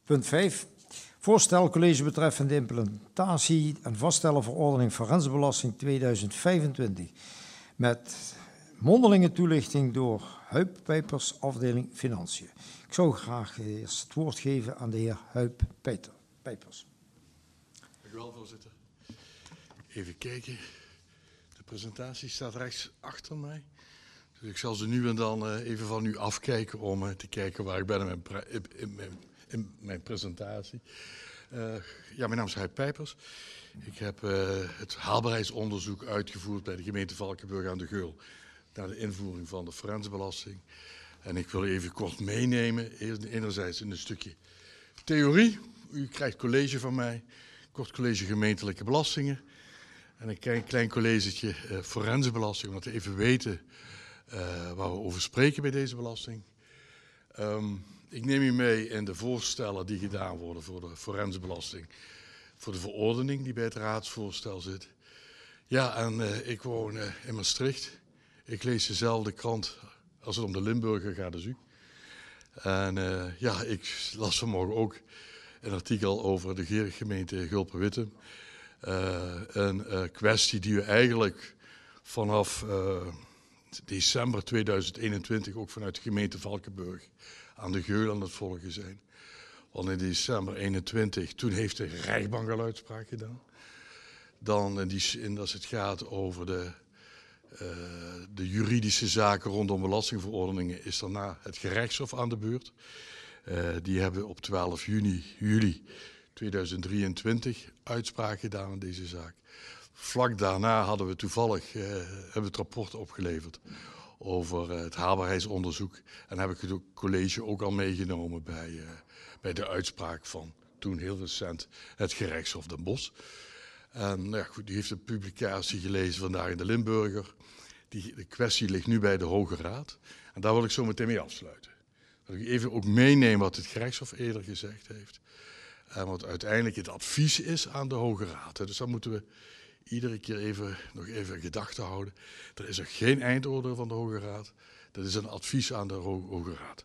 Punt 5. Voorstel college betreffende implementatie en vaststellen verordening forensbelasting 2025. Met mondelinge toelichting door Huip Pijpers, afdeling Financiën. Ik zou graag eerst het woord geven aan de heer Huip Pijpers. Dank u wel, voorzitter. Even kijken. De presentatie staat rechts achter mij. Dus ik zal ze nu en dan even van u afkijken om te kijken waar ik ben in mijn presentatie. Mijn naam is Huip Pijpers. Ik heb het haalbaarheidsonderzoek uitgevoerd bij de gemeente Valkenburg aan de Geul naar de invoering van de forensbelasting. En ik wil even kort meenemen, enerzijds in een stukje theorie. U krijgt college van mij, kort college gemeentelijke belastingen. En een klein collegetje forensbelasting, omdat we even weten waar we over spreken bij deze belasting. Ik neem u mee in de voorstellen die gedaan worden voor de forensbelasting. Voor de verordening die bij het raadsvoorstel zit. Ja, en ik woon in Maastricht. Ik lees dezelfde krant als het om de Limburger gaat als u. En ik las vanmorgen ook een artikel over de gemeente Gulpen-Wittem. Een kwestie die we eigenlijk vanaf december 2021 ook vanuit de gemeente Valkenburg aan de Geul aan het volgen zijn. Want in december 2021, toen heeft de rechtbank al uitspraak gedaan. Dan, als het gaat over de juridische zaken rondom belastingverordeningen, is daarna het gerechtshof aan de beurt. Die hebben op 12 juli 2023 uitspraak gedaan in deze zaak. Vlak daarna hadden we toevallig het rapport opgeleverd over het haalbaarheidsonderzoek. En heb ik het college ook al meegenomen bij de uitspraak van toen heel recent het gerechtshof Den Bosch. En die heeft de publicatie gelezen vandaag in de Limburger. De kwestie ligt nu bij de Hoge Raad. En daar wil ik zo meteen mee afsluiten. Dat ik even ook meeneem wat het gerechtshof eerder gezegd heeft. En wat uiteindelijk het advies is aan de Hoge Raad. Dus daar moeten we iedere keer nog even in gedachten houden. Er is nog geen eindoordeel van de Hoge Raad. Dat is een advies aan de Hoge Raad.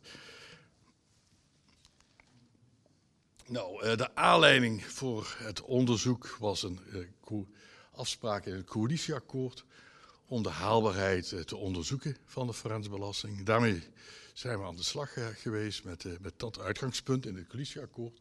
Nou, de aanleiding voor het onderzoek was een afspraak in het coalitieakkoord om de haalbaarheid te onderzoeken van de forensbelasting. Daarmee zijn we aan de slag geweest met dat uitgangspunt in het coalitieakkoord.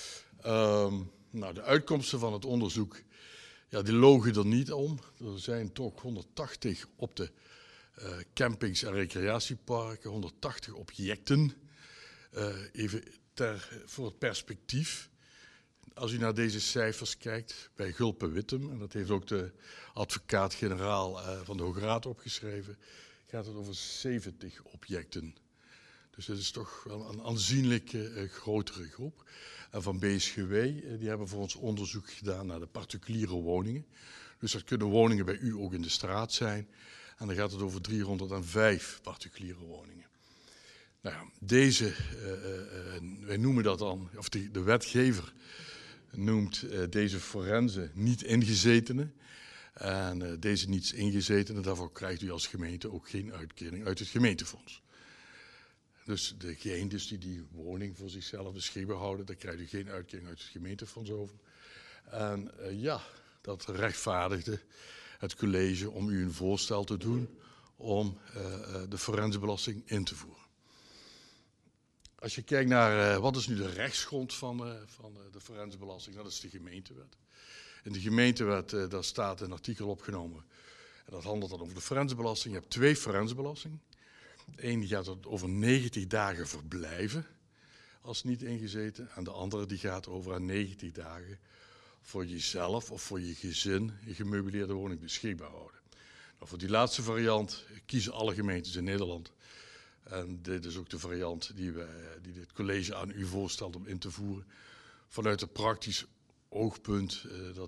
De uitkomsten van het onderzoek, die logen er niet om. Er zijn toch 180 op de campings en recreatieparken, 180 objecten. Even voor het perspectief. Als u naar deze cijfers kijkt bij Gulpen-Wittem, en dat heeft ook de advocaat-generaal van de Hoge Raad opgeschreven, gaat het over 70 objecten. Dus dat is toch wel een aanzienlijke grotere groep. En van BSGW, die hebben voor ons onderzoek gedaan naar de particuliere woningen. Dus dat kunnen woningen bij u ook in de straat zijn. En dan gaat het over 305 particuliere woningen. Nou ja, wij noemen dat dan, of de wetgever noemt deze forensen niet ingezetenen. En deze niet ingezetenen, daarvoor krijgt u als gemeente ook geen uitkering uit het gemeentefonds. Dus degene die woning voor zichzelf beschikbaar houden, daar krijgt u geen uitkering uit het gemeentefonds over. En dat rechtvaardigde het college om u een voorstel te doen om de forensbelasting in te voeren. Als je kijkt naar wat is nu de rechtsgrond van de forensbelasting, dat is de gemeentewet. In de gemeentewet daar staat een artikel opgenomen en dat handelt dan over de forensbelasting. Je hebt 2 forensbelastingen. Eén die gaat over 90 dagen verblijven als niet ingezeten. En de andere die gaat over aan 90 dagen voor jezelf of voor je gezin een gemeubileerde woning beschikbaar houden. Nou, voor die laatste variant kiezen alle gemeentes in Nederland. En dit is ook de variant die het college aan u voorstelt om in te voeren. Vanuit het praktisch oogpunt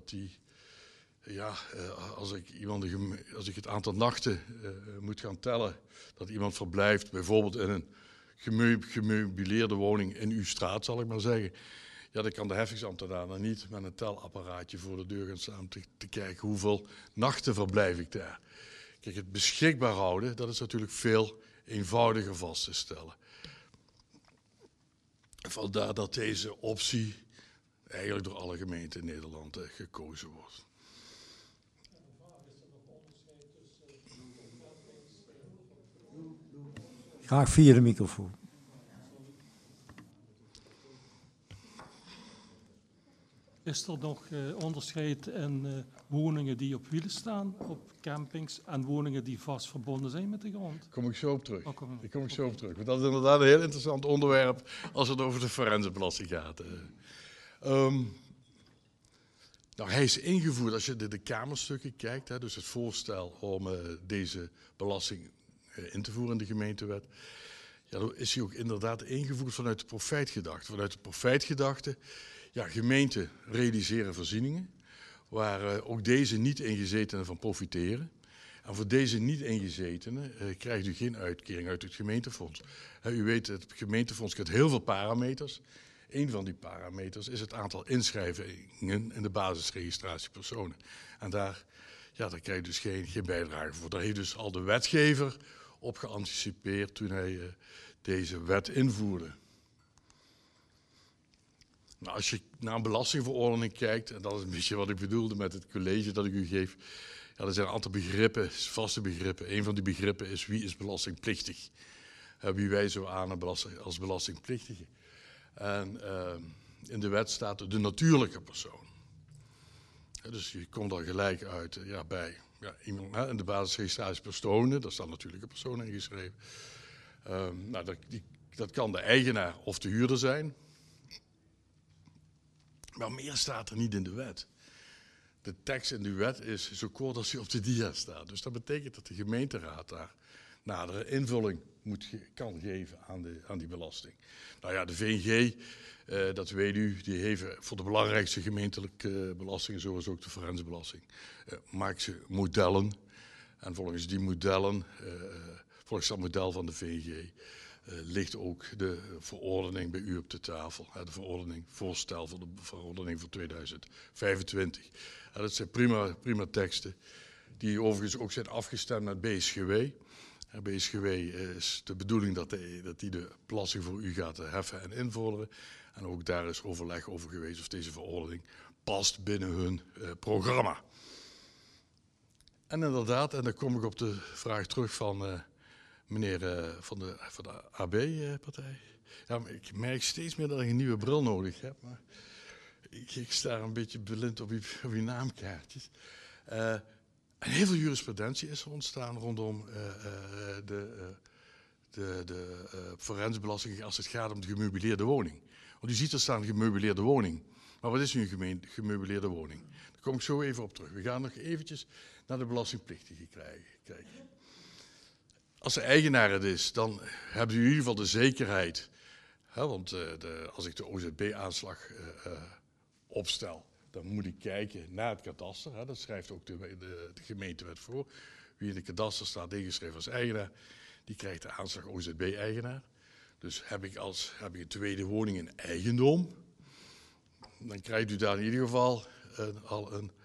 als ik het aantal nachten moet gaan tellen dat iemand verblijft, bijvoorbeeld in een gemeubileerde woning in uw straat, zal ik maar zeggen. Ja, dan kan de heffingsambtenaar dan niet met een telapparaatje voor de deur gaan staan te kijken hoeveel nachten verblijf ik daar. Kijk, het beschikbaar houden, dat is natuurlijk veel eenvoudiger vast te stellen. Vandaar dat deze optie eigenlijk door alle gemeenten in Nederland gekozen wordt. Graag via de microfoon. Is er nog onderscheid in woningen die op wielen staan, op campings, en woningen die vast verbonden zijn met de grond? Daar kom ik zo op terug. Oh, kom Daar kom ik zo op terug. Want dat is inderdaad een heel interessant onderwerp als het over de forensenbelasting gaat. Nou, hij is ingevoerd, als je de kamerstukken kijkt, hè, dus het voorstel om deze belasting in te voeren in de gemeentewet, ja, dan is hij ook inderdaad ingevoerd vanuit de profijtgedachte. Vanuit de profijtgedachte, ja, gemeenten realiseren voorzieningen, waar ook deze niet-ingezetenen van profiteren. En voor deze niet-ingezetenen krijgt u geen uitkering uit het gemeentefonds. U weet, het gemeentefonds kent heel veel parameters. Een van die parameters is het aantal inschrijvingen in de basisregistratie personen. En daar krijg je dus geen bijdrage voor. Daar heeft dus al de wetgever op geanticipeerd toen hij deze wet invoerde. Nou, als je naar een belastingverordening kijkt, en dat is een beetje wat ik bedoelde met het college dat ik u geef, ja, er zijn een aantal begrippen, vaste begrippen. Een van die begrippen is wie is belastingplichtig. Wie wij zo aan als belastingplichtige. En in de wet staat de natuurlijke persoon. Dus je komt al gelijk uit bij iemand in de basisregistratie personen, daar staat natuurlijke persoon ingeschreven. Nou, dat kan de eigenaar of de huurder zijn. Maar meer staat er niet in de wet. De tekst in de wet is zo kort als die op de dia staat. Dus dat betekent dat de gemeenteraad daar nadere invulling kan geven aan die belasting. Nou ja, de VNG, dat weet u, die heeft voor de belangrijkste gemeentelijke belastingen, zoals ook de forensenbelasting, maakt ze modellen. En volgens die modellen, volgens dat model van de VNG, ligt ook de verordening bij u op de tafel. De voorstel voor de verordening voor 2025. Dat zijn prima teksten, die overigens ook zijn afgestemd met BSGW. BSGW is de bedoeling dat die de belasting voor u gaat heffen en invorderen. En ook daar is overleg over geweest of deze verordening past binnen hun programma. En inderdaad, en dan kom ik op de vraag terug van meneer van de AB-partij. Ja, ik merk steeds meer dat ik een nieuwe bril nodig heb. Maar ik sta een beetje blind op uw naamkaartjes. Heel veel jurisprudentie is er ontstaan rondom de forensbelasting als het gaat om de gemeubileerde woning. Want u ziet er staan gemeubileerde woning. Maar wat is nu een gemeubileerde woning? Daar kom ik zo even op terug. We gaan nog eventjes naar de belastingplichtige kijken. Als de eigenaar het is, dan hebben u in ieder geval de zekerheid. Want als ik de OZB-aanslag opstel, dan moet ik kijken naar het kadaster. Dat schrijft ook de gemeentewet voor. Wie in de kadaster staat ingeschreven als eigenaar, die krijgt de aanslag OZB-eigenaar. Dus heb ik een tweede woning in eigendom, dan krijgt u daar in ieder geval al een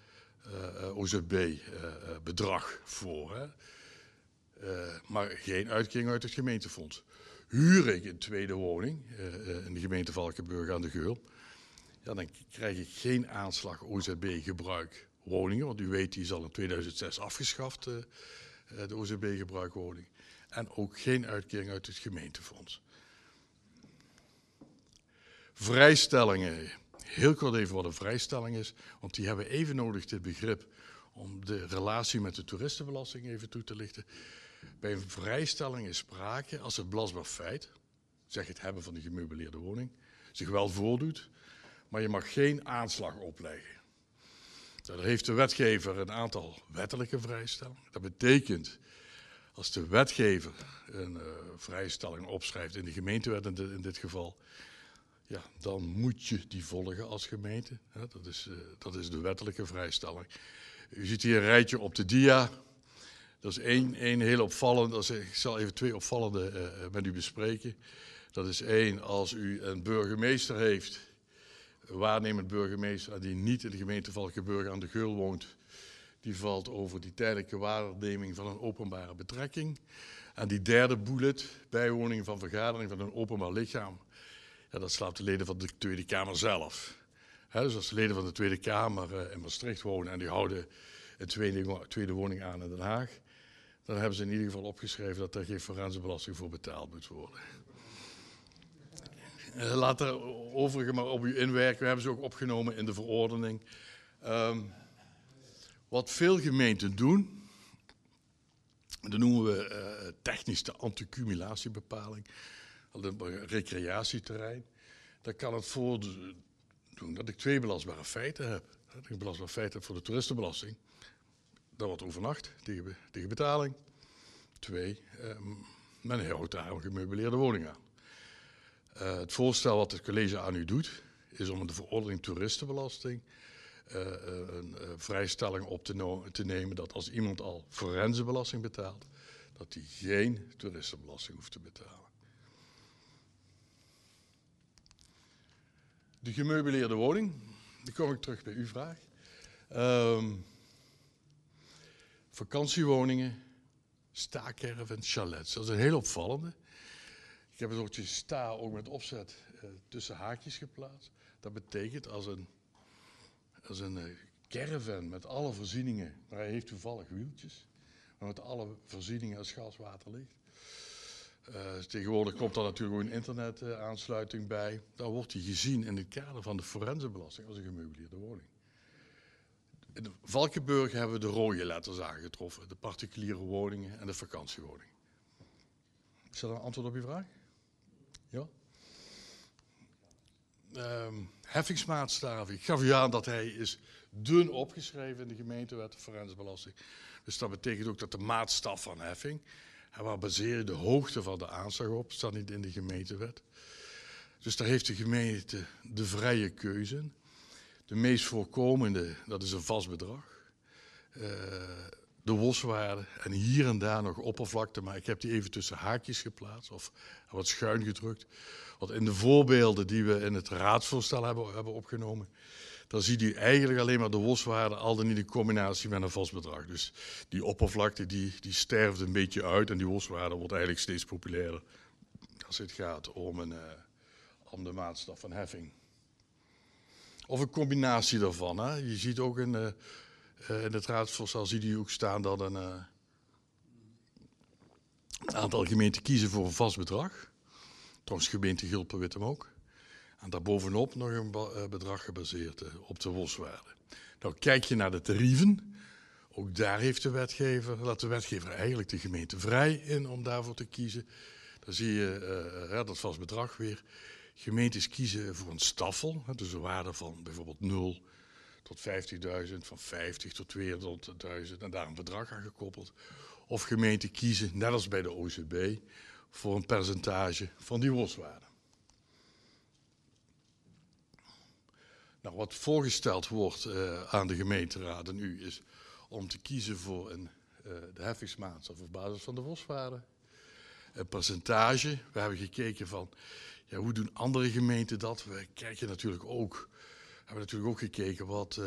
OZB-bedrag voor. Maar geen uitkering uit het gemeentefonds. Huur ik een tweede woning in de gemeente Valkenburg aan de Geul, ja, dan krijg ik geen aanslag OZB-gebruikwoningen, want u weet, die is al in 2006 afgeschaft, de OZB-gebruikwoning. En ook geen uitkering uit het gemeentefonds. Vrijstellingen. Heel kort even wat een vrijstelling is, want die hebben even nodig dit begrip om de relatie met de toeristenbelasting even toe te lichten. Bij een vrijstelling is sprake als het belastbaar feit, zeg het hebben van de gemeubileerde woning, zich wel voordoet, maar je mag geen aanslag opleggen. Daar heeft de wetgever een aantal wettelijke vrijstellingen. Dat betekent, als de wetgever een vrijstelling opschrijft in de gemeentewet in dit geval, ja, dan moet je die volgen als gemeente. Dat is de wettelijke vrijstelling. U ziet hier een rijtje op de dia. Dat is één heel opvallend. Ik zal even twee opvallende met u bespreken. Dat is één, als u een burgemeester heeft, een waarnemend burgemeester, die niet in de gemeente Valkenburg aan de Geul woont, die valt over die tijdelijke waarneming van een openbare betrekking. En die derde bullet, bijwoning van vergadering van een openbaar lichaam, Ja, dat slaat de leden van de Tweede Kamer zelf. Dus als de leden van de Tweede Kamer in Maastricht wonen en die houden een tweede woning aan in Den Haag, dan hebben ze in ieder geval opgeschreven dat er geen forensenbelasting voor betaald moet worden. Laat er overigens maar op u inwerken. We hebben ze ook opgenomen in de verordening. Wat veel gemeenten doen, dat noemen we technisch de anticumulatiebepaling. Een recreatieterrein. Dan kan het voordoen dat ik 2 belastbare feiten heb. Dat ik een belastbaar feit heb voor de toeristenbelasting. Dat wordt overnacht tegen betaling. 2, met een heel hoogtalige gemeubileerde woning aan. Het voorstel wat het college aan u doet, is om in de verordening toeristenbelasting een vrijstelling op te nemen dat als iemand al forensenbelasting betaalt, dat hij geen toeristenbelasting hoeft te betalen. De gemeubileerde woning, die kom ik terug bij uw vraag. Vakantiewoningen, staakerven, chalets, dat is een heel opvallende. Ik heb een soortje sta ook met opzet tussen haakjes geplaatst. Dat betekent als een caravan met alle voorzieningen, maar hij heeft toevallig wieltjes, maar met alle voorzieningen als gas, water, licht. Tegenwoordig komt er natuurlijk ook een internetaansluiting bij. Dan wordt die gezien in het kader van de forensenbelasting als een gemeubileerde woning. In de Valkenburg hebben we de rode letters aangetroffen. De particuliere woningen en de vakantiewoningen. Is dat een antwoord op uw vraag? Ja? Heffingsmaatstaven. Ik gaf u aan dat hij is dun opgeschreven in de gemeentewet, de forensenbelasting. Dus dat betekent ook dat de maatstaf van heffing, en waar baseer je de hoogte van de aanslag op, staat niet in de gemeentewet. Dus daar heeft de gemeente de vrije keuze in. De meest voorkomende, dat is een vast bedrag. De WOS-waarde en hier en daar nog oppervlakte, maar ik heb die even tussen haakjes geplaatst of wat schuin gedrukt. Want in de voorbeelden die we in het raadsvoorstel hebben opgenomen, dan ziet u eigenlijk alleen maar de WOS-waarde al dan niet in combinatie met een vast bedrag. Dus die oppervlakte die sterft een beetje uit en die WOS-waarde wordt eigenlijk steeds populairder als het gaat om de maatstaf van heffing. Of een combinatie daarvan. Hè. Je ziet ook in het raadsvoorstel ziet u ook staan dat een aantal gemeenten kiezen voor een vast bedrag. Trouwens, gemeente Gulpen-Wittem ook. En daarbovenop nog een bedrag gebaseerd op de WOS-waarde. Nou, kijk je naar de tarieven. Ook daar heeft laat de wetgever eigenlijk de gemeente vrij in om daarvoor te kiezen. Dan zie je dat vast bedrag weer. Gemeentes kiezen voor een staffel, dus een waarde van bijvoorbeeld 0 tot 50.000, van 50 tot 200.000 en daar een bedrag aan gekoppeld. Of gemeenten kiezen, net als bij de OZB, voor een percentage van die WOS-waarde. Nou, wat voorgesteld wordt aan de gemeenteraad en u is om te kiezen voor de heffingsmaatstaf op basis van de WOS-waarde. Een percentage, we hebben gekeken van hoe doen andere gemeenten dat. We kijken natuurlijk ook, hebben natuurlijk ook gekeken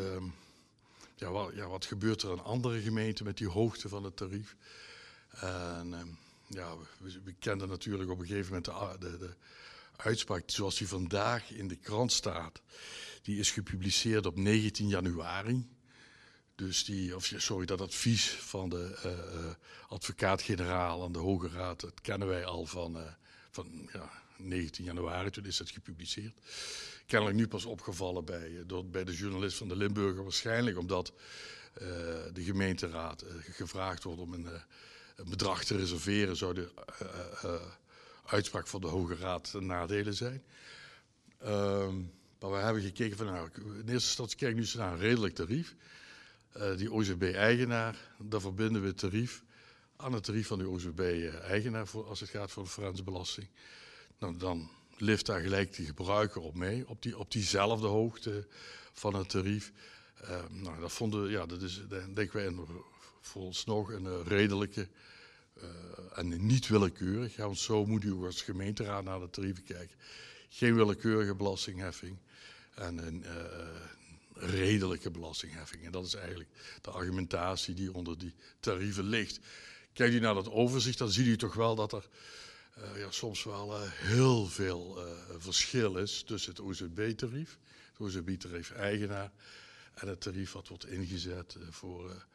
wat gebeurt er in andere gemeenten met die hoogte van het tarief. En we kenden natuurlijk op een gegeven moment de uitspraak zoals die vandaag in de krant staat. Die is gepubliceerd op 19 januari. Dus dat advies van de advocaat-generaal aan de Hoge Raad, dat kennen wij al van 19 januari, toen is dat gepubliceerd. Kennelijk nu pas opgevallen bij de journalist van de Limburger, waarschijnlijk omdat de gemeenteraad gevraagd wordt om een bedrag te reserveren, zou de uitspraak van de Hoge Raad ten nadele zijn. Maar we hebben gekeken van, in eerste instantie kijken nu naar een redelijk tarief. Die OZB-eigenaar, daar verbinden we het tarief aan het tarief van die OZB-eigenaar als het gaat voor de forensenbelasting. Nou, dan lift daar gelijk de gebruiker op mee, op diezelfde hoogte van het tarief. Dat is, denken wij, vooralsnog een redelijke en niet willekeurig. Want zo moet u als gemeenteraad naar de tarieven kijken. Geen willekeurige belastingheffing en een redelijke belastingheffing. En dat is eigenlijk de argumentatie die onder die tarieven ligt. Kijkt u naar dat overzicht, dan ziet u toch wel dat er soms wel heel veel verschil is tussen het OZB-tarief, het OZB-tarief-eigenaar, en het tarief wat wordt ingezet voor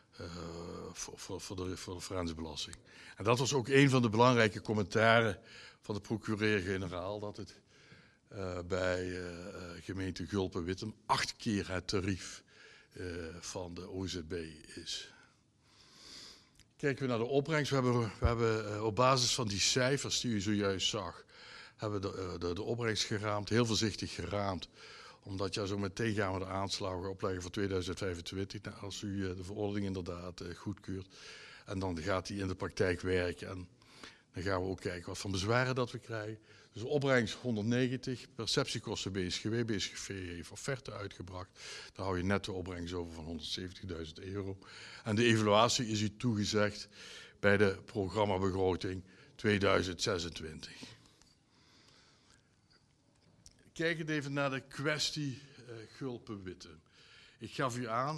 de forensbelasting. En dat was ook een van de belangrijke commentaren van de procureur-generaal, dat het bij gemeente Gulpen-Wittem 8 keer het tarief van de OZB is. Kijken we naar de opbrengst. We hebben op basis van die cijfers die u zojuist zag, hebben de opbrengst geraamd, heel voorzichtig geraamd. Omdat zo meteen gaan we de aanslagen opleggen voor 2025, als u de verordening inderdaad goedkeurt. En dan gaat die in de praktijk werken. En dan gaan we ook kijken wat voor bezwaren dat we krijgen. Dus opbrengst 190, perceptiekosten BSGW. BSGV heeft offerte uitgebracht. Daar hou je netto opbrengst over van €170.000. En de evaluatie is u toegezegd bij de programmabegroting 2026. Kijkend even naar de kwestie Gulpen-Wittem. Ik gaf u aan,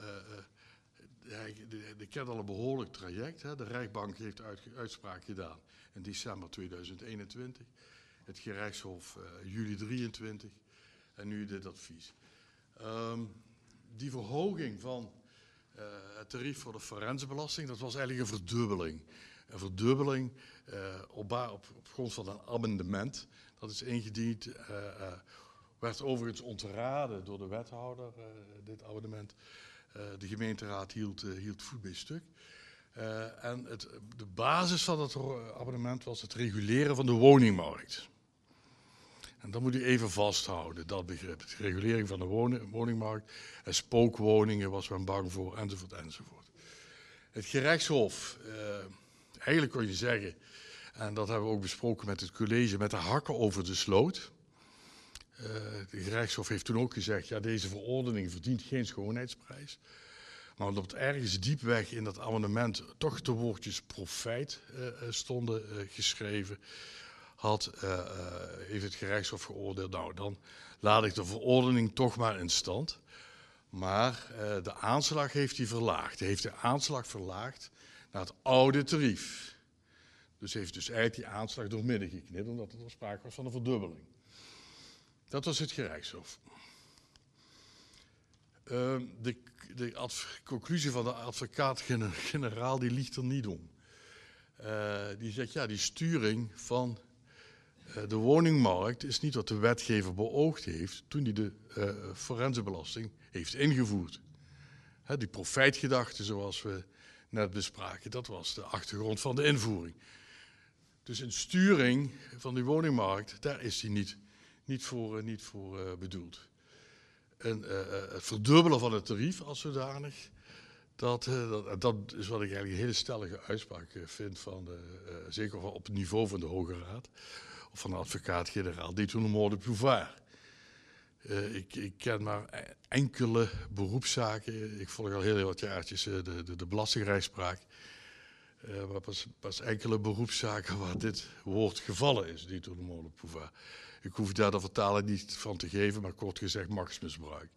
ik ken al een behoorlijk traject. Hè. De rechtbank heeft uitspraak gedaan in december 2021. Het gerechtshof juli 23 en nu dit advies. Die verhoging van het tarief voor de forensbelasting, dat was eigenlijk een verdubbeling. Een verdubbeling op grond van een amendement. Dat is ingediend, werd overigens ontraden door de wethouder, dit amendement. De gemeenteraad hield voet bij stuk. En de basis van het amendement was het reguleren van de woningmarkt. En dat moet u even vasthouden, dat begrip. De regulering van de woningmarkt. En spookwoningen was men bang voor, enzovoort, enzovoort. Het gerechtshof, eigenlijk kon je zeggen, en dat hebben we ook besproken met het college, met de hakken over de sloot. De gerechtshof heeft toen ook gezegd, ja, deze verordening verdient geen schoonheidsprijs. Maar omdat ergens diepweg in dat amendement toch de woordjes profijt stonden geschreven, heeft het gerechtshof geoordeeld, nou dan laat ik de verordening toch maar in stand. Maar de aanslag heeft hij verlaagd. Hij heeft de aanslag verlaagd naar het oude tarief. Dus heeft dus eigenlijk die aanslag doormidden geknipt, omdat er sprake was van een verdubbeling. Dat was het gerechtshof. De conclusie van de advocaat-generaal die liegt er niet om. Die zegt, ja, die sturing van de woningmarkt is niet wat de wetgever beoogd heeft toen hij de forensenbelasting heeft ingevoerd. Die profijtgedachte, zoals we net bespraken, dat was de achtergrond van de invoering. Dus een sturing van die woningmarkt, daar is hij niet voor bedoeld. En het verdubbelen van het tarief als zodanig, dat is wat ik eigenlijk een hele stellige uitspraak vind, zeker op het niveau van de Hoge Raad, of van de advocaat-generaal, Détournement de pouvoir. Ik ken maar enkele beroepszaken, ik volg al heel wat jaartjes de belastingrechtspraak, maar pas enkele beroepszaken waar dit woord gevallen is, Détournement de pouvoir. Ik hoef daar de vertaling niet van te geven, maar kort gezegd machtsmisbruik.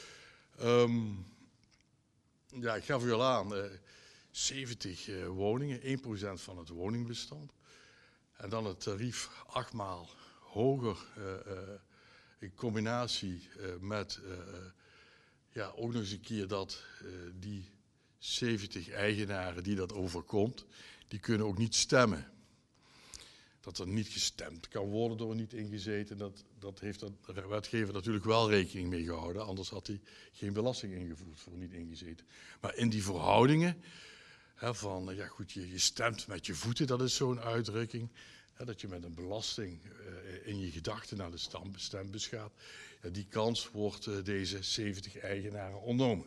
Ja, ik gaf u al aan, 70 woningen, 1% van het woningbestand. En dan het tarief 8 maal hoger in combinatie met ook nog eens een keer dat die 70 eigenaren die dat overkomt, die kunnen ook niet stemmen. Dat er niet gestemd kan worden door een niet ingezeten, dat heeft de wetgever natuurlijk wel rekening mee gehouden. Anders had hij geen belasting ingevoerd voor niet ingezeten. Maar in die verhoudingen, je stemt met je voeten, dat is zo'n uitdrukking. Dat je met een belasting in je gedachten naar de stembus gaat. Ja, die kans wordt deze 70 eigenaren ontnomen.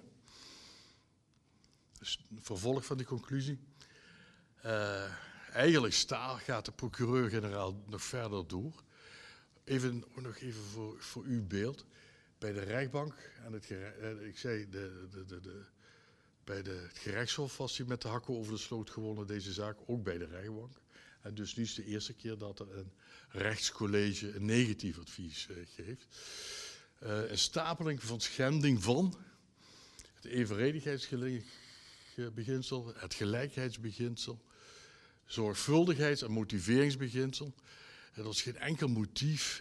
Dus vervolg van die conclusie. Eigenlijk gaat de procureur-generaal nog verder door. Nog even voor uw beeld. Bij de rechtbank, ik zei, bij het gerechtshof was hij met de hakken over de sloot gewonnen, deze zaak, ook bij de rechtbank. En dus nu is de eerste keer dat er een rechtscollege een negatief advies geeft. Een stapeling van schending van het evenredigheidsbeginsel, het gelijkheidsbeginsel, zorgvuldigheids- en motiveringsbeginsel. Er is geen enkel motief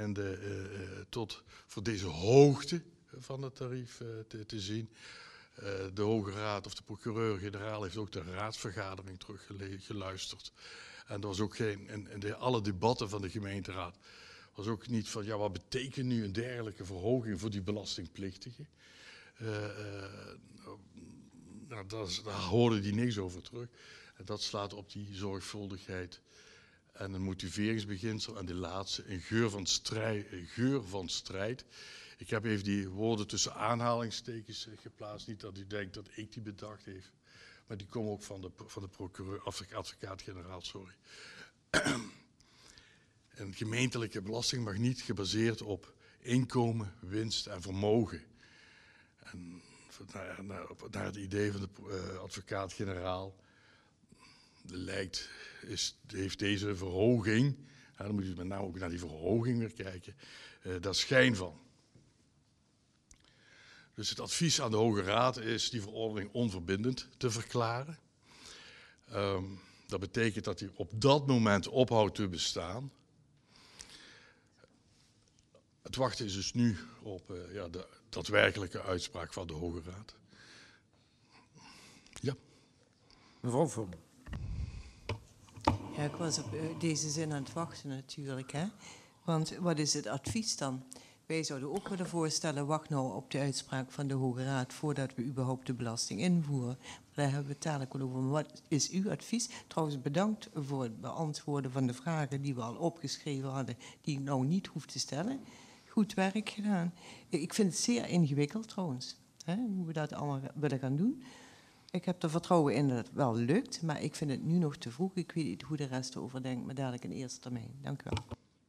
voor deze hoogte van het tarief te zien. De Hoge Raad of de procureur-generaal heeft ook de raadsvergadering teruggeluisterd. En er was ook alle debatten van de gemeenteraad was ook niet van, ja, wat betekent nu een dergelijke verhoging voor die belastingplichtigen? Nou, daar hoorde die niks over terug. En dat slaat op die zorgvuldigheid en een motiveringsbeginsel. En die laatste, een geur van strijd. Ik heb even die woorden tussen aanhalingstekens geplaatst. Niet dat u denkt dat ik die bedacht heb. Maar die komen ook van de procureur, of de advocaat-generaal, sorry. Een gemeentelijke belasting mag niet gebaseerd op inkomen, winst en vermogen. En naar het idee van de advocaat-generaal heeft deze verhoging, dan moet je met name ook naar die verhoging weer kijken, daar schijn van. Dus het advies aan de Hoge Raad is die verordening onverbindend te verklaren. Dat betekent dat die op dat moment ophoudt te bestaan. Het wachten is dus nu op de daadwerkelijke uitspraak van de Hoge Raad. Ja. Mevrouw Vorm. Ja, ik was op deze zin aan het wachten natuurlijk. Hè? Want wat is het advies dan? Wij zouden ook willen voorstellen, wacht nou op de uitspraak van de Hoge Raad voordat we überhaupt de belasting invoeren. Maar daar hebben we het dadelijk wel over. Maar wat is uw advies? Trouwens, bedankt voor het beantwoorden van de vragen die we al opgeschreven hadden, die ik nou niet hoef te stellen. Goed werk gedaan. Ik vind het zeer ingewikkeld trouwens, hè, hoe we dat allemaal willen gaan doen. Ik heb er vertrouwen in dat het wel lukt, maar ik vind het nu nog te vroeg. Ik weet niet hoe de rest erover denkt, maar dadelijk in eerste termijn. Dank u wel.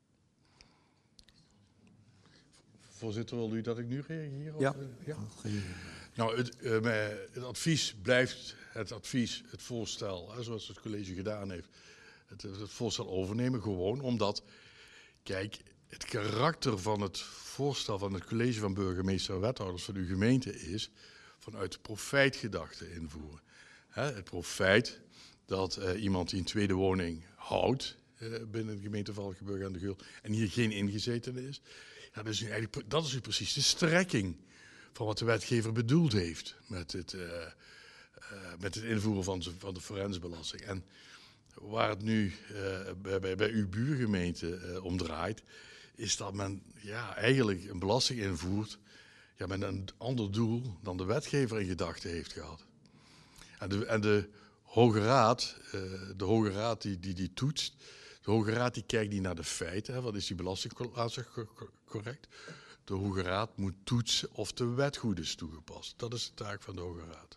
Voorzitter, wil u dat ik nu reageer? Ja. Ja. Nou, het advies blijft het advies, het voorstel, zoals het college gedaan heeft. Het voorstel overnemen gewoon omdat, kijk, het karakter van het voorstel van het college van burgemeester en wethouders van uw gemeente is vanuit de profijtgedachte invoeren. Het profijt dat iemand die een tweede woning houdt binnen de gemeente Valkenburg aan de Geul en hier geen ingezetene is. Ja, dat is nu precies de strekking van wat de wetgever bedoeld heeft met het invoeren van de forensbelasting. En waar het nu bij uw buurgemeente om draait, is dat men eigenlijk een belasting invoert met een ander doel dan de wetgever in gedachten heeft gehad. En de Hoge Raad die toetst. De Hoge Raad die kijkt niet naar de feiten. Wat is die belastingklasse correct? De Hoge Raad moet toetsen of de wet goed is toegepast. Dat is de taak van de Hoge Raad.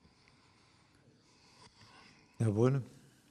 Meneer Bonen.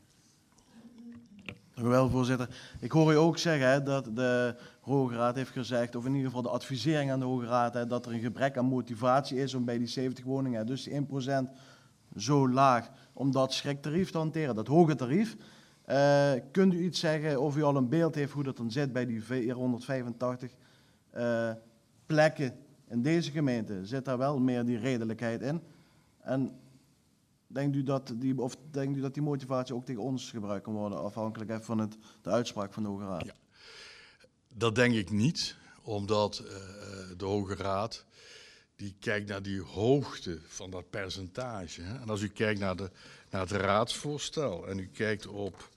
Dank u wel, voorzitter. Ik hoor u ook zeggen dat de Hoge Raad heeft gezegd, of in ieder geval de advisering aan de Hoge Raad, dat er een gebrek aan motivatie is om bij die 70 woningen, dus die 1% zo laag, om dat schriktarief te hanteren, dat hoge tarief. Kunt u iets zeggen of u al een beeld heeft hoe dat dan zit bij die 485 plekken in deze gemeente? Zit daar wel meer die redelijkheid in? En denkt u dat die motivatie ook tegen ons gebruikt kan worden, afhankelijk van de uitspraak van de Hoge Raad? Ja. Dat denk ik niet, omdat de Hoge Raad die kijkt naar die hoogte van dat percentage. Hè? En als u kijkt naar het raadsvoorstel en u kijkt op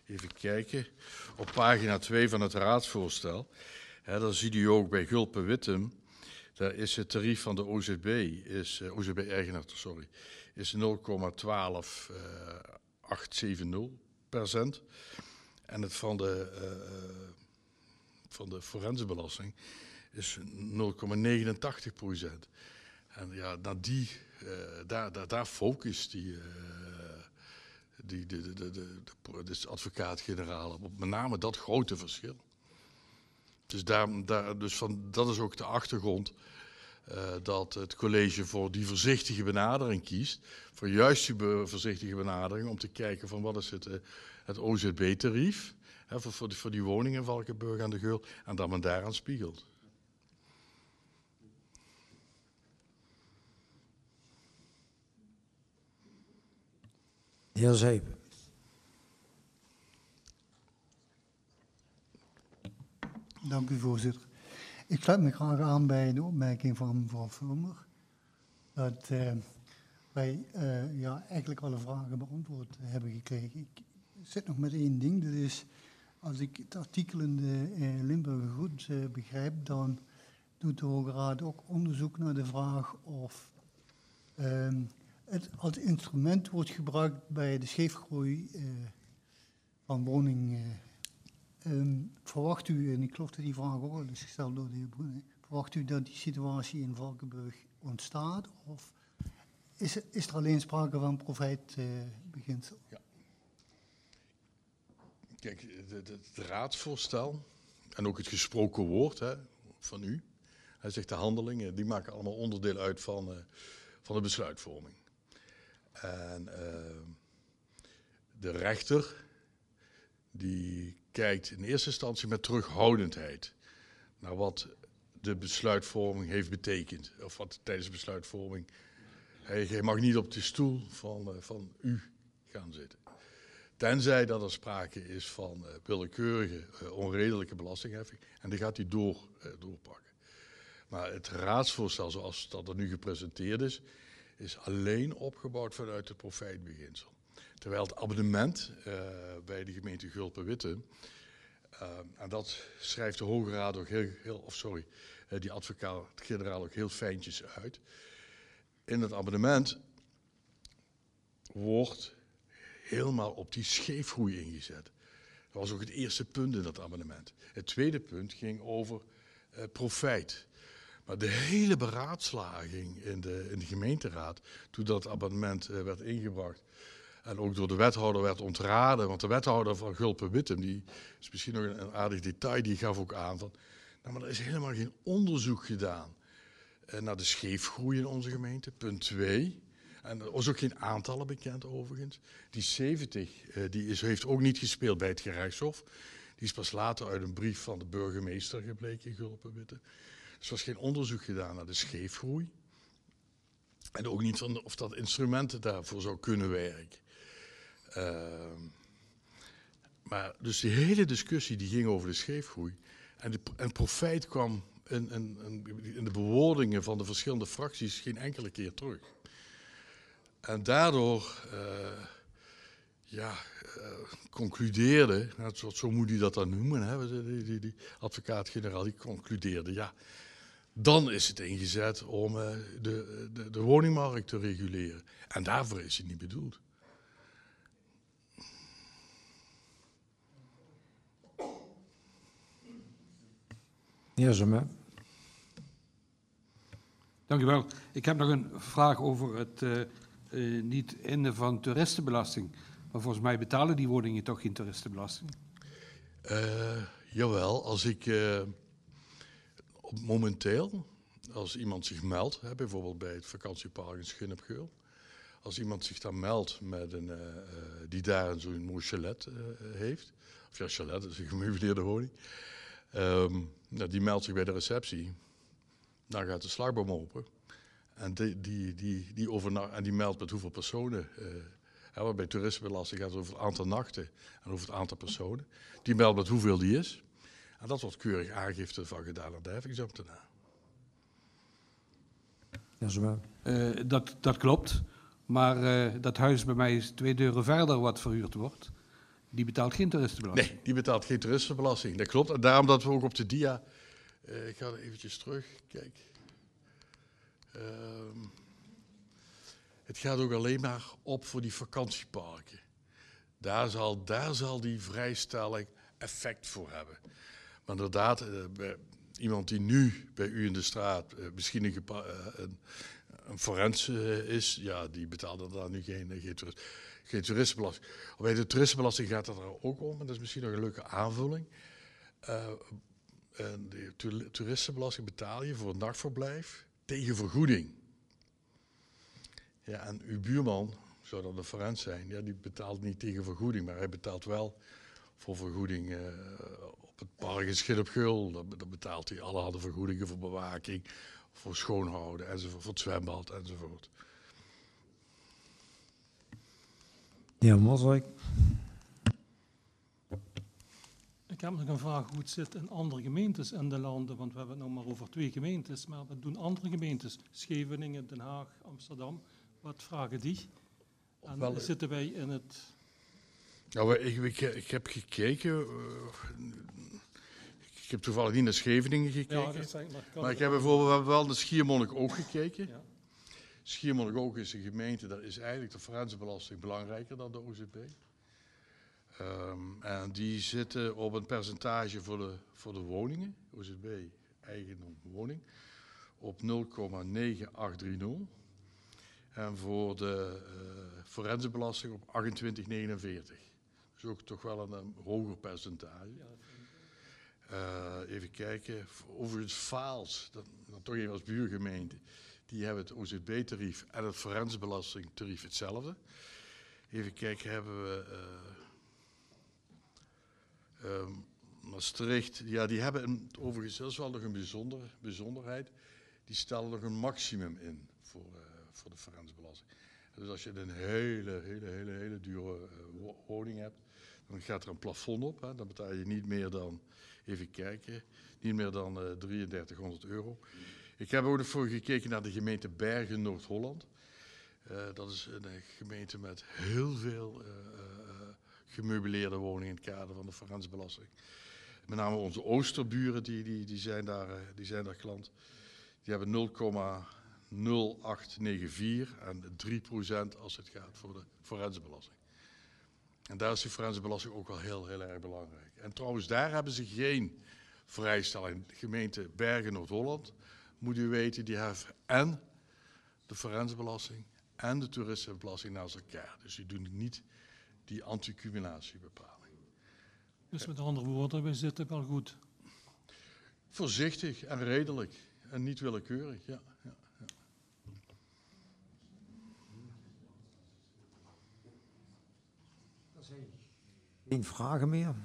pagina 2 van het raadsvoorstel, dan ziet u ook bij Gulpen-Wittem, daar is het tarief van de OZB, OZB-eigenaar, is 0,12870%. En het van de forensenbelasting is 0,89%. En ja, daar focust de advocaat-generaal op met name dat grote verschil. Dus, dat is ook de achtergrond dat het college voor die voorzichtige benadering kiest. Voor juist die voorzichtige benadering om te kijken van wat is het OZB-tarief voor die woningen in Valkenburg aan de Geul en dat men daaraan spiegelt. De heer Zeep. Dank u, voorzitter. Ik sluit me graag aan bij de opmerking van mevrouw Vulmer. Dat wij eigenlijk alle vragen beantwoord hebben gekregen. Ik zit nog met één ding. Dat is, als ik het artikel in de Limburger goed begrijp, dan doet de Hoge Raad ook onderzoek naar de vraag of het als instrument wordt gebruikt bij de scheefgroei van woningen. Verwacht u, en ik geloof dat die vraag ook al is gesteld door de heer Bruin, verwacht u dat die situatie in Valkenburg ontstaat? Of is er alleen sprake van profijtbeginsel? Ja. Kijk, het raadsvoorstel en ook het gesproken woord van u, hij zegt de handelingen, die maken allemaal onderdeel uit van de besluitvorming. En de rechter die kijkt in eerste instantie met terughoudendheid naar wat de besluitvorming heeft betekend. Of wat tijdens de besluitvorming. Hij mag niet op de stoel van u gaan zitten. Tenzij dat er sprake is van willekeurige, onredelijke belastingheffing. En die gaat hij doorpakken. Maar het raadsvoorstel zoals dat er nu gepresenteerd is alleen opgebouwd vanuit het profijtbeginsel. Terwijl het abonnement bij de gemeente Gulpen-Witte, en dat schrijft de Hoge Raad ook die advocaat-generaal ook heel fijntjes uit. In het abonnement wordt helemaal op die scheefgroei ingezet. Dat was ook het eerste punt in dat abonnement. Het tweede punt ging over profijt. Maar de hele beraadslaging in de gemeenteraad, toen dat abonnement werd ingebracht en ook door de wethouder werd ontraden, want de wethouder van Gulpen-Wittem, die is misschien nog een aardig detail, die gaf ook aan van, nou, maar er is helemaal geen onderzoek gedaan naar de scheefgroei in onze gemeente. Punt 2. En er was ook geen aantallen bekend overigens. Die 70 heeft ook niet gespeeld bij het gerechtshof. Die is pas later uit een brief van de burgemeester gebleken in Gulpen-Witte. Dus er was geen onderzoek gedaan naar de scheefgroei. En ook niet van of dat instrumenten daarvoor zou kunnen werken. Maar dus die hele discussie die ging over de scheefgroei. En profijt kwam in de bewoordingen van de verschillende fracties geen enkele keer terug. En daardoor concludeerde, zo moet hij dat dan noemen, die advocaat-generaal, die concludeerde, ja, dan is het ingezet om de woningmarkt te reguleren. En daarvoor is het niet bedoeld. Ja, zo maar. Dank u wel. Ik heb nog een vraag over het niet innen van toeristenbelasting. Maar volgens mij betalen die woningen toch geen toeristenbelasting? Jawel, als ik momenteel, als iemand zich meldt, bijvoorbeeld bij het vakantiepark in Schin-op-Geul, als iemand zich dan meldt met die daar zo'n mooi chalet heeft, of ja, chalet, dat is een gemeubileerde woning, die meldt zich bij de receptie, dan gaat de slagboom open en die meldt met hoeveel personen. Want bij toeristenbelasting gaat het over het aantal nachten en over het aantal personen. Die meldt met hoeveel die is. En dat wordt keurig aangifte van gedaan aan de heffingsambtenaar. Ja, zo maar. Dat klopt. Maar dat huis bij mij is 2 deuren verder wat verhuurd wordt. Die betaalt geen toeristenbelasting. Nee, die betaalt geen toeristenbelasting. Dat klopt. En daarom dat we ook op de dia... ik ga eventjes terug. Kijk. Het gaat ook alleen maar op voor die vakantieparken. Daar zal die vrijstelling effect voor hebben. Maar inderdaad, iemand die nu bij u in de straat misschien een forens is, ja, die betaalt dan nu geen toeristenbelasting. Bij de toeristenbelasting gaat het er ook om, en dat is misschien nog een leuke aanvulling. De toeristenbelasting betaal je voor een nachtverblijf tegen vergoeding. Ja, en uw buurman, zou dat een forens zijn, ja, die betaalt niet tegen vergoeding, maar hij betaalt wel voor vergoeding op het park in Schin-op-Geul. Dan betaalt hij allerhande vergoedingen voor bewaking, voor schoonhouden enzovoort, voor het zwembad enzovoort. Ja, Mosrijk. Ik heb nog een vraag hoe het zit in andere gemeentes in de landen, want we hebben het nou maar over 2 gemeentes, maar wat doen andere gemeentes? Scheveningen, Den Haag, Amsterdam, wat vragen die? En Wel, zitten wij in het... Nou, ik heb gekeken. Ik heb toevallig niet naar Scheveningen gekeken. Ja, dat zijn, Maar ik heb bijvoorbeeld we hebben wel naar Schiermonnikoog gekeken. Ja. Schiermonnikoog is een gemeente, daar is eigenlijk de forensbelasting belangrijker dan de OZB. En die zitten op een percentage voor de woningen, OZB, eigendom woning, op 0,9830. En voor de forensenbelasting op 28,49. Dus ook toch wel een hoger percentage. Even kijken. Overigens Vaals, dan toch even als buurgemeente, die hebben het OZB-tarief en het forensenbelastingtarief hetzelfde. Even kijken, hebben we Maastricht. Ja, die hebben overigens, dat is wel nog een bijzonderheid, die stellen nog een maximum in voor de forensbelasting. Dus als je een hele dure woning hebt, dan gaat er een plafond op. Hè. Dan betaal je niet meer dan, even kijken, niet meer dan 3300 euro. Ik heb ook nog voor gekeken naar de gemeente Bergen, Noord-Holland. Dat is een gemeente met heel veel gemeubileerde woningen in het kader van de forensbelasting. Met name onze oosterburen, die zijn daar klant. Die hebben 0,0894 en 3% als het gaat voor de forensenbelasting. En daar is die forensenbelasting ook wel heel erg belangrijk. En trouwens, daar hebben ze geen vrijstelling. De gemeente Bergen, Noord-Holland, moet u weten, die heeft en de forensenbelasting en de toeristenbelasting naast elkaar. Dus die doen niet die anticumulatiebepaling. Dus met andere woorden, wij zitten wel goed. Voorzichtig en redelijk en niet willekeurig, ja. Geen vragen meer.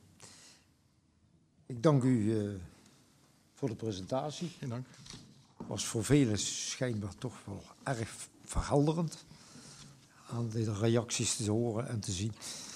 Ik dank u voor de presentatie. Geen dank. Was voor velen schijnbaar toch wel erg verhelderend aan de reacties te horen en te zien.